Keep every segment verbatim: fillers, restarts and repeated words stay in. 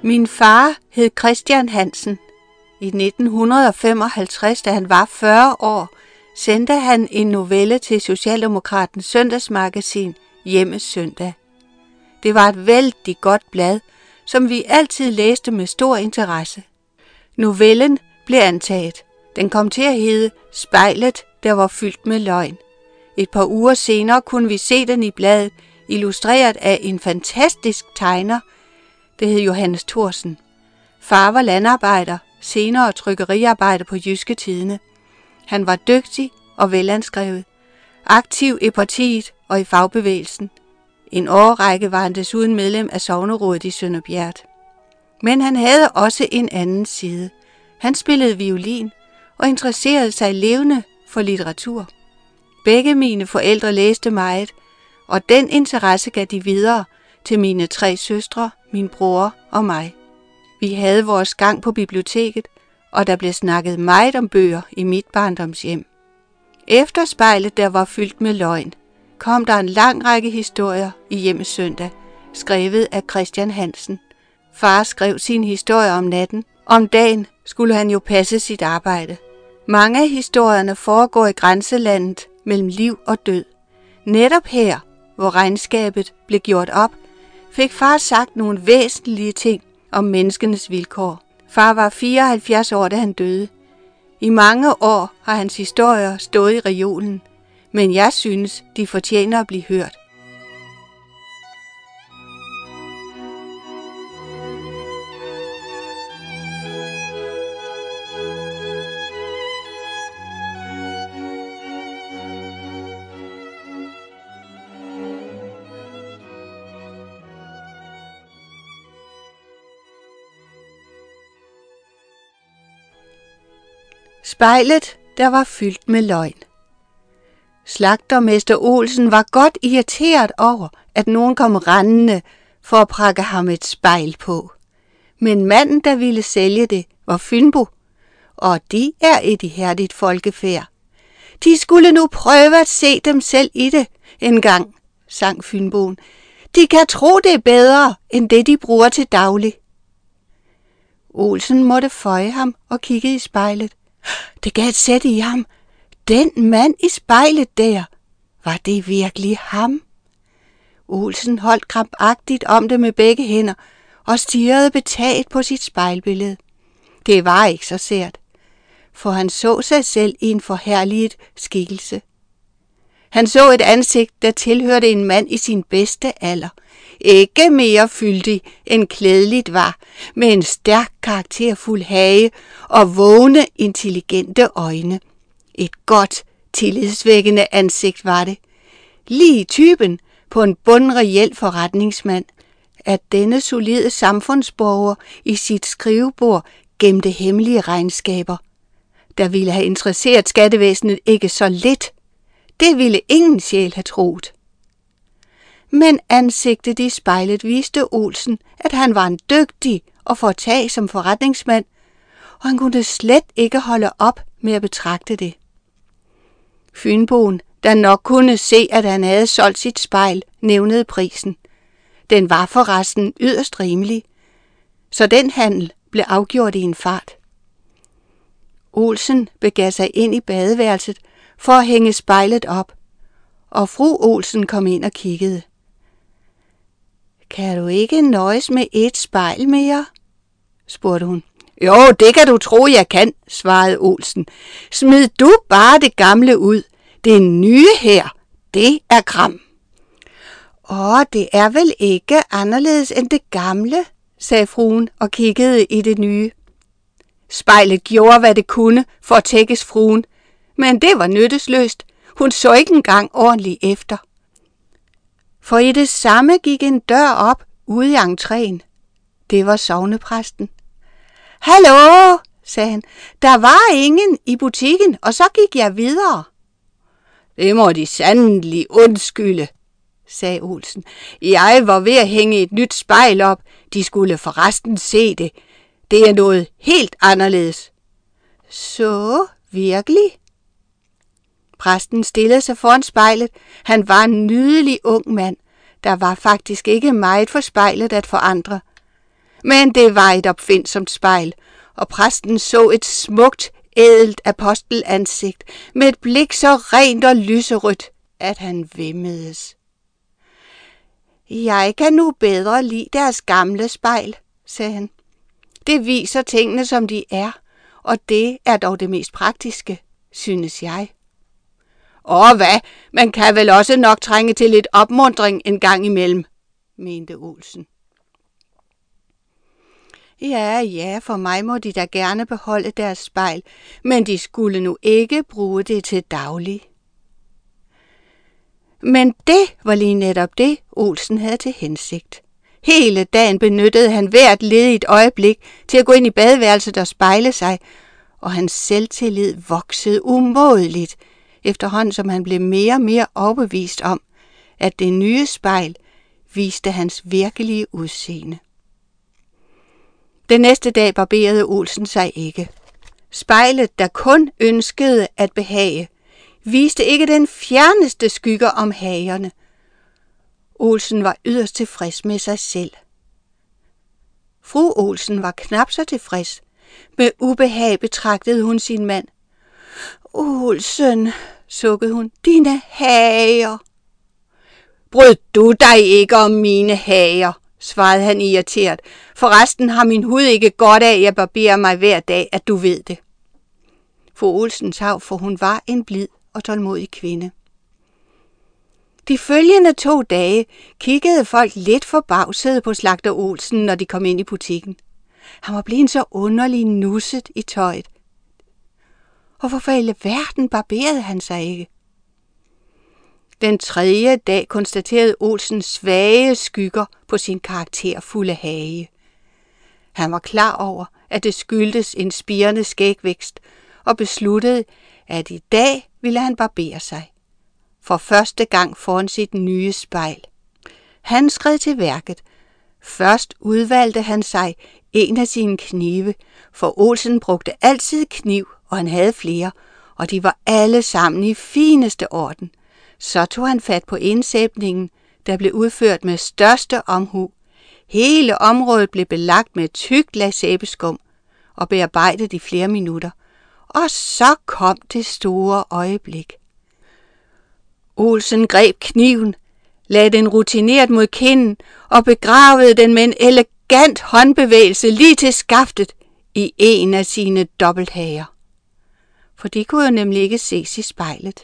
Min far hed Christian Hansen. I nitten femoghalvtreds, da han var fyrre år, sendte han en novelle til Socialdemokratens søndagsmagasin Hjemmets Søndag. Det var et vældig godt blad, som vi altid læste med stor interesse. Novellen blev antaget. Den kom til at hedde Spejlet, der var fyldt med løgn. Et par uger senere kunne vi se den i bladet, illustreret af en fantastisk tegner, det hed Johannes Thorsen. Far var landarbejder, senere trykkeriarbejder på Jyske Tidende. Han var dygtig og velanskrevet, aktiv i partiet og i fagbevægelsen. En årrække var han desuden medlem af sognerådet i Sønder Bjert. Men han havde også en anden side. Han spillede violin og interesserede sig levende for litteratur. Begge mine forældre læste meget, og den interesse gav de videre til mine tre søstre, min bror og mig. Vi havde vores gang på biblioteket, og der blev snakket meget om bøger i mit barndomshjem. Efter Spejlet, der var fyldt med løgn, kom der en lang række historier i Hjemmets Søndag, skrevet af Christian Hansen. Far skrev sin historie om natten. Om dagen skulle han jo passe sit arbejde. Mange af historierne foregår i grænselandet mellem liv og død. Netop her, hvor regnskabet blev gjort op, fik far sagt nogle væsentlige ting om menneskenes vilkår. Far var fireoghalvfjerds år, da han døde. I mange år har hans historier stået i reolen, men jeg synes, de fortjener at blive hørt. Spejlet, der var fyldt med løgn. Slagtermester Olsen var godt irriteret over, at nogen kom rendende for at prakke ham et spejl på. Men manden, der ville sælge det, var Fynbo, og de er et ihærdigt folkefærd. De skulle nu prøve at se dem selv i det en gang, sang Fynboen. De kan tro, det er bedre, end det de bruger til daglig. Olsen måtte føje ham og kiggede i spejlet. Det gav et sæt i ham. Den mand i spejlet der, var det virkelig ham? Olsen holdt krampagtigt om det med begge hænder og stirrede betaget på sit spejlbillede. Det var ikke så sært, for han så sig selv i en forherliget skikkelse. Han så et ansigt, der tilhørte en mand i sin bedste alder. Ikke mere fyldig end klædeligt var, med en stærk karakterfuld hage og vågne, intelligente øjne. Et godt, tillidsvækkende ansigt var det. Lige typen på en bundreel forretningsmand, at denne solide samfundsborger i sit skrivebord gemte hemmelige regnskaber. Der ville have interesseret skattevæsenet ikke så lidt. Det ville ingen sjæl have troet. Men ansigtet i spejlet viste Olsen, at han var en dygtig og foretagsom forretningsmand, og han kunne slet ikke holde op med at betragte det. Fynboen, der nok kunne se, at han havde solgt sit spejl, nævnede prisen. Den var forresten yderst rimelig, så den handel blev afgjort i en fart. Olsen begav sig ind i badeværelset for at hænge spejlet op, og fru Olsen kom ind og kiggede. Kan du ikke nøjes med et spejl mere? Spurgte hun. Jo, det kan du tro, jeg kan, svarede Olsen. Smid du bare det gamle ud. Det nye her, det er kram. Åh, det er vel ikke anderledes end det gamle, sagde fruen og kiggede i det nye. Spejlet gjorde, hvad det kunne for at tækkes fruen, men det var nyttesløst. Hun så ikke engang ordentligt efter. For i det samme gik en dør op ude i entréen. Det var sognepræsten. Hallo, sagde han. Der var ingen i butikken, og så gik jeg videre. Det må de sandelig undskylde, sagde Olsen. Jeg var ved at hænge et nyt spejl op. De skulle forresten se det. Det er noget helt anderledes. Så virkelig? Præsten stillede sig foran spejlet. Han var en nydelig ung mand. Der var faktisk ikke meget for spejlet at forandre. Men det var et opfindsomt spejl, og præsten så et smukt, ædelt apostelansigt med et blik så rent og lyserødt, at han væmmedes. Jeg kan nu bedre lide deres gamle spejl, sagde han. Det viser tingene, som de er, og det er dog det mest praktiske, synes jeg. Og hvad? Man kan vel også nok trænge til lidt opmuntring en gang imellem, mente Olsen. Ja, ja, for mig må de da gerne beholde deres spejl, men de skulle nu ikke bruge det til daglig. Men det var lige netop det, Olsen havde til hensigt. Hele dagen benyttede han hvert ledigt øjeblik til at gå ind i badeværelset og spejle sig, og hans selvtillid voksede umådeligt, efterhånden som han blev mere og mere overbevist om, at det nye spejl viste hans virkelige udseende. Den næste dag barberede Olsen sig ikke. Spejlet, der kun ønskede at behage, viste ikke den fjerneste skygger om hagerne. Olsen var yderst tilfreds med sig selv. Fru Olsen var knap så tilfreds. Med ubehag betragtede hun sin mand. Olsen, sukkede hun, dine hager. Bryd du dig ikke om mine hager, svarede han irriteret. Forresten har min hud ikke godt af, at jeg barberer mig hver dag, at du ved det. Fru Olsen tav, for hun var en blid og tålmodig kvinde. De følgende to dage kiggede folk lidt forbavsede på slagter Olsen, når de kom ind i butikken. Han var blevet så underlig nusset i tøjet. Og hvorfor i verden barberede han sig ikke? Den tredje dag konstaterede Olsen svage skygger på sin karakterfulde hage. Han var klar over, at det skyldtes en spirende skægvækst, og besluttede, at i dag ville han barbere sig. For første gang foran sit nye spejl. Han skred til værket. Først udvalgte han sig en af sine knive, for Olsen brugte altid kniv, og han havde flere, og de var alle sammen i fineste orden. Så tog han fat på indsætningen, der blev udført med største omhu. Hele området blev belagt med et tykt lag sæbeskum og bearbejdet i flere minutter. Og så kom det store øjeblik. Olsen greb kniven, lagde den rutineret mod kinden og begravede den med en elegant håndbevægelse lige til skaftet i en af sine dobbelthager. For de kunne jo nemlig ikke ses i spejlet.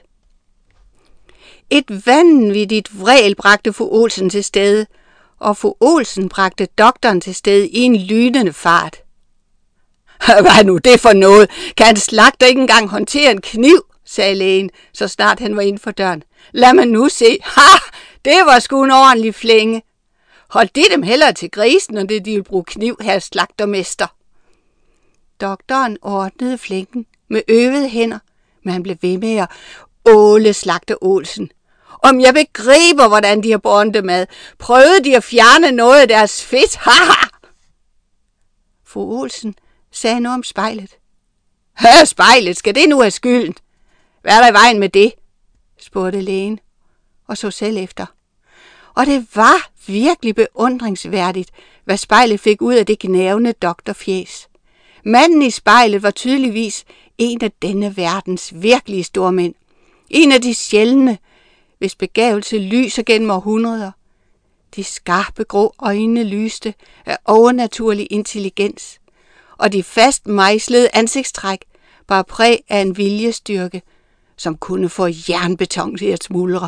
Et vanvittigt vræl bragte fru Olsen til stede, og fru Olsen bragte doktoren til stede i en lynende fart. Hvad er nu det for noget? Kan en slagter ikke engang håndtere en kniv, sagde lægen, så snart han var inden for døren. Lad mig nu se. Ha! Det var sgu en ordentlig flænge. Hold de dem hellere til grisen, når det de vil bruge kniv, her slagtermester. Doktoren ordnede flængen med øvede hænder, men han blev ved med at åle slagter Olsen. Om jeg begriber, hvordan de har båret det mad. Prøvede de at fjerne noget af deres fedt? Haha! Fru Olsen sagde noget om spejlet. Hør, spejlet, skal det nu have skylden? Hvad er der i vejen med det? Spurgte lægen og så selv efter. Og det var virkelig beundringsværdigt, hvad spejlet fik ud af det gnævende doktorfjæs. Manden i spejlet var tydeligvis en af denne verdens virkelige stormænd. En af de sjældne, hvis begavelse lyser gennem århundreder. De skarpe grå øjne lyste af overnaturlig intelligens, og de fast mejslede ansigtstræk bar præg af en viljestyrke, som kunne få jernbeton til at smuldre.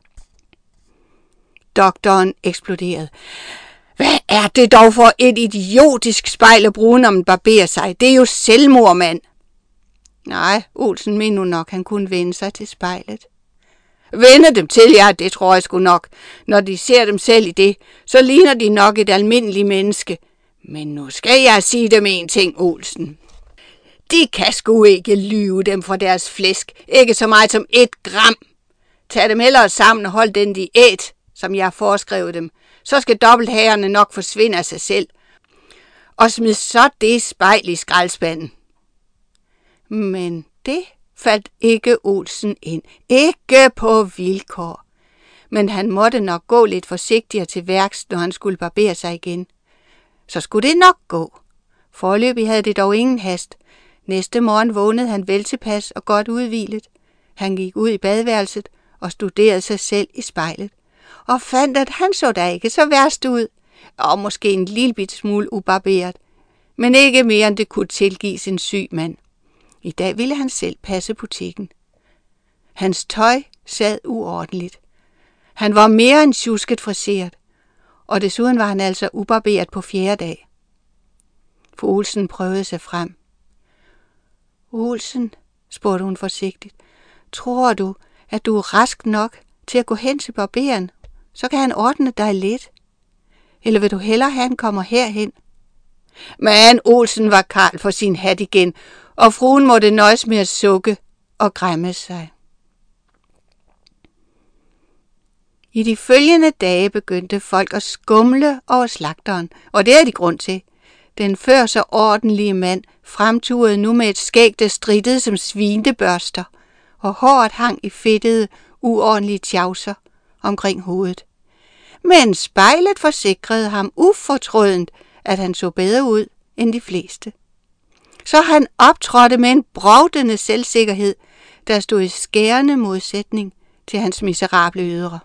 Doktoren eksploderede. Hvad er det dog for et idiotisk spejl at bruge, når man barberer sig? Det er jo selvmord, mand. Nej, Olsen mener nu nok, han kunne vende sig til spejlet. Vende dem til, ja, det tror jeg sgu nok. Når de ser dem selv i det, så ligner de nok et almindeligt menneske. Men nu skal jeg sige dem en ting, Olsen. De kan sgu ikke lyve dem for deres flæsk. Ikke så meget som et gram. Tag dem hellere sammen og hold den diæt, som jeg har foreskrevet dem. Så skal dobbelthagerne nok forsvinde af sig selv. Og smid så det spejl i skraldespanden. Men det faldt ikke Olsen ind. Ikke på vilkår. Men han måtte nok gå lidt forsigtigere til værks, når han skulle barbere sig igen. så skulle det nok gå. Foreløbig havde det dog ingen hast. Næste morgen vågnede han vel tilpas og godt udhvilet. Han gik ud i badeværelset og studerede sig selv i spejlet, og fandt, at han så da ikke så værst ud, og måske en lille bit smule ubarberet, men ikke mere end det kunne tilgives en syg mand. I dag ville han selv passe butikken. Hans tøj sad uordentligt. Han var mere end tjusket friseret, og desuden var han altså ubarberet på fjerde dag. Fru Olsen prøvede sig frem. Olsen, spurgte hun forsigtigt, tror du, at du er rask nok til at gå hen til barberen? Så kan han ordne dig lidt. Eller vil du hellere have, han kommer herhen? Men Olsen var karl for sin hat igen, og fruen måtte nøjes med at sukke og græmme sig. I de følgende dage begyndte folk at skumle over slagteren, og det er de grund til. Den før så ordentlige mand fremturede nu med et skæg, der strittede som svinebørster, og håret hang i fedtede, uordentlige tjavser omkring hovedet. Men spejlet forsikrede ham ufortrødent, at han så bedre ud end de fleste. Så han optrådte med en bragtende selvsikkerhed, der stod i skærende modsætning til hans miserable ydre.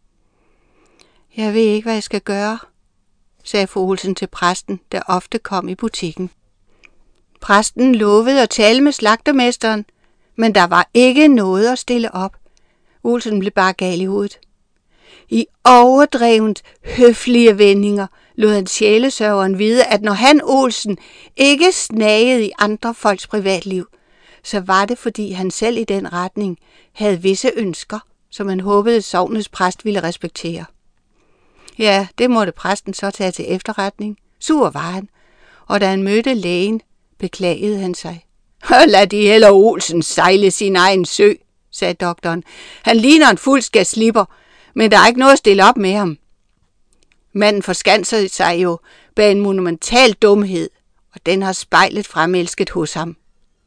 Jeg ved ikke, hvad jeg skal gøre, sagde fru Olsen til præsten, der ofte kom i butikken. Præsten lovede at tale med slagtermesteren, men der var ikke noget at stille op. Olsen blev bare gal i hovedet. I overdrevent høflige vendinger lod han sjælesørgeren vide, at når han Olsen ikke snagede i andre folks privatliv, så var det, fordi han selv i den retning havde visse ønsker, som han håbede sognets præst ville respektere. Ja, det måtte præsten så tage til efterretning. Sur var han, og da han mødte lægen, beklagede han sig. Lad de heller Olsen sejle sin egen sø, sagde doktoren. Han ligner en fuld skærslipper, men der er ikke noget at stille op med ham. Manden forskanser sig jo bag en monumental dumhed, og den har spejlet fremelsket hos ham.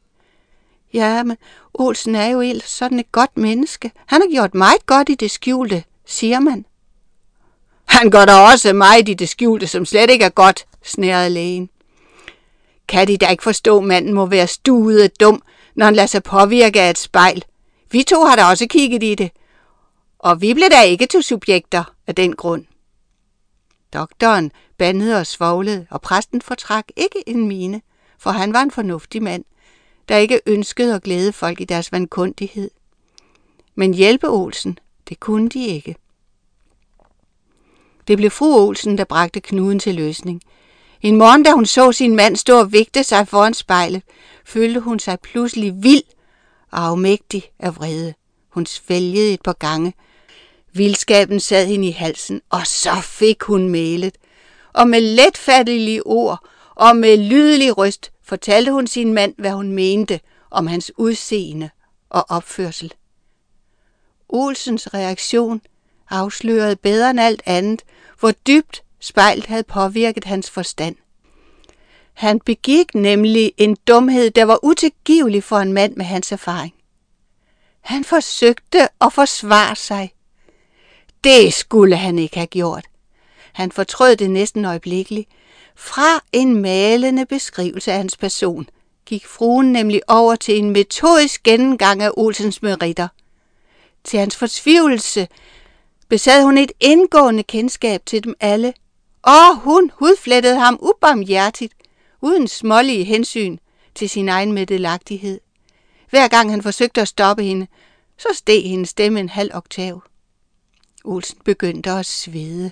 Ja, men Olsen er jo ellers sådan et godt menneske. Han har gjort meget godt i det skjulte, siger man. Han gør da også meget i det skjulte, som slet ikke er godt, snærede lægen. Kan de da ikke forstå, at manden må være stuet dum, når han lader sig påvirke af et spejl? Vi to har da også kigget i det, og vi blev da ikke til subjekter af den grund. Doktoren bandede og svoglede, og præsten fortrak ikke en mine, for han var en fornuftig mand, der ikke ønskede at glæde folk i deres vankundighed. Men hjælpe Olsen, det kunne de ikke. Det blev fru Olsen, der bragte knuden til løsning. En morgen, da hun så sin mand stå og vigte sig foran spejlet, følte hun sig pludselig vild og afmægtig af vrede. Hun svælgede et par gange. Vildskaben sad hende i halsen, og så fik hun mælet. Og med letfattelige ord og med lydelig røst fortalte hun sin mand, hvad hun mente om hans udseende og opførsel. Olsens reaktion afslørede bedre end alt andet, hvor dybt spejlet havde påvirket hans forstand. Han begik nemlig en dumhed, der var utilgivelig for en mand med hans erfaring. Han forsøgte at forsvare sig. Det skulle han ikke have gjort. Han fortrød det næsten øjeblikkeligt. Fra en malende beskrivelse af hans person gik fruen nemlig over til en metodisk gennemgang af Olsens meritter. Til hans fortvivlelse besad hun et indgående kendskab til dem alle, og hun hudflettede ham ubarmhjertigt, uden smålige hensyn til sin egen meddelagtighed. Hver gang han forsøgte at stoppe hende, så steg hendes stemme en halv oktav. Olsen begyndte at svede.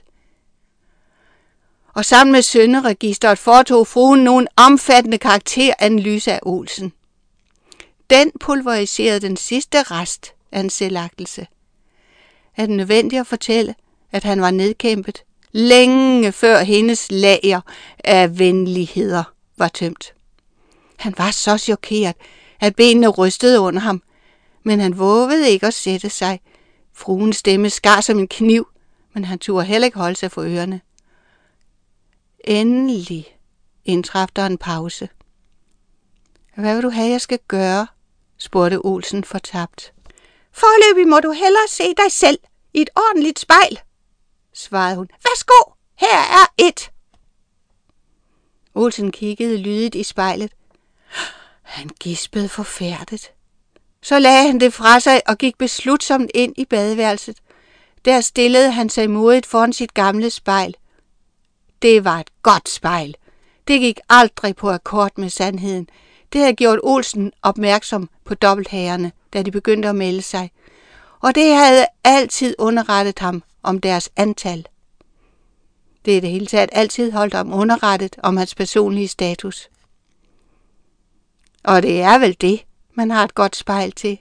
Og sammen med sønderegisteret foretog fruen nogle omfattende karakteranalyse af Olsen. Den pulveriserede den sidste rest af en selvagtelse. Er det nødvendigt at fortælle, at han var nedkæmpet, længe før hendes lager af venligheder var tømt. Han var så chokeret, at benene rystede under ham, men han vågede ikke at sætte sig. Fruens stemme skar som en kniv, men han turde heller ikke holde sig for ørerne. Endelig indtraf der en pause. Hvad vil du have, jeg skal gøre? Spurgte Olsen fortabt. Foreløbig må du hellere se dig selv i et ordentligt spejl, svarede hun. Værsgo, her er et. Olsen kiggede lydigt i spejlet. Han gispede forfærdet. Så lagde han det fra sig og gik beslutsomt ind i badeværelset. Der stillede han sig modigt foran sit gamle spejl. Det var et godt spejl. Det gik aldrig på akkord med sandheden. Det havde gjort Olsen opmærksom på dobbelthagerne, da de begyndte at melde sig. Og det havde altid underrettet ham om deres antal. Det er det hele taget altid holdt ham underrettet om hans personlige status. Og det er vel det, man har et godt spejl til.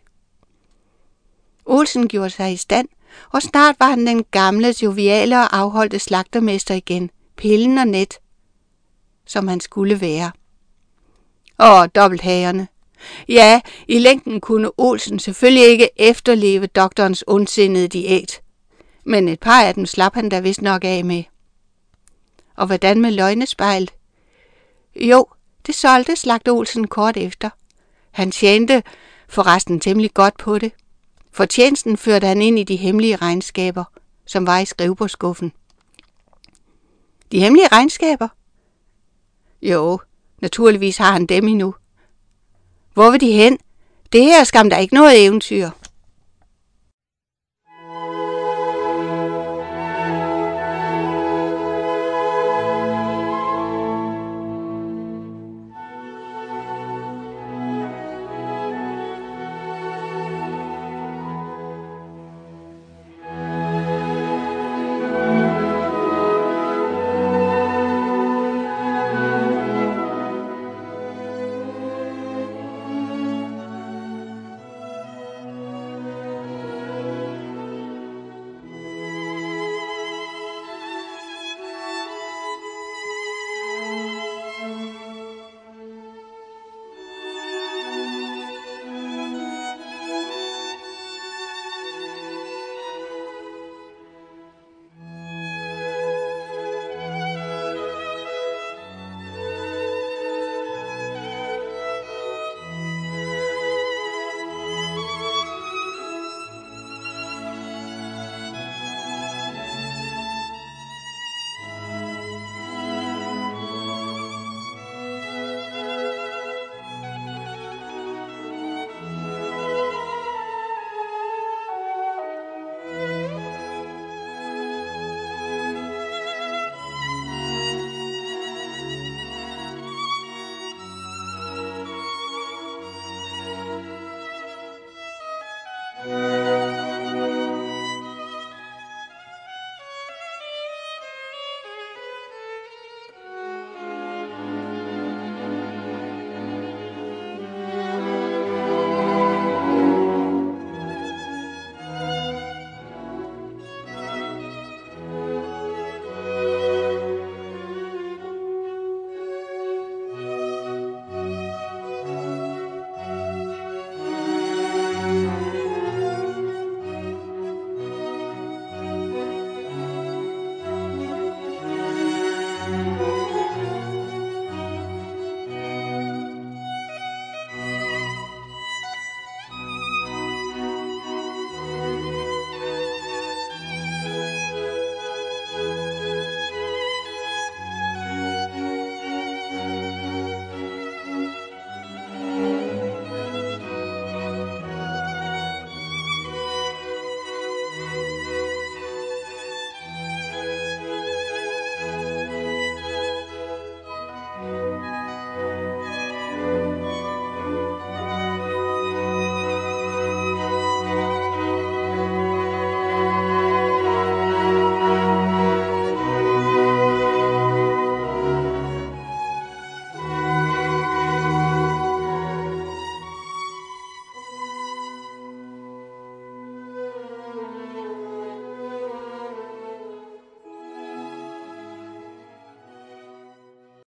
Olsen gjorde sig i stand, og snart var han den gamle, joviale og afholdte slagtermester igen, pillen og net, som han skulle være. Og dobbelthagerne. Ja, i længden kunne Olsen selvfølgelig ikke efterleve doktorens ondsindede diæt, men et par af dem slap han da vist nok af med. Og hvordan med løgnespejlet? Jo, det solgte slagter Olsen kort efter. Han tjente forresten temmelig godt på det. Fortjenesten førte han ind i de hemmelige regnskaber, som var i skrivebordskuffen. De hemmelige regnskaber? Jo, naturligvis har han dem endnu. Hvor vil de hen? Det her er skam da ikke noget eventyr.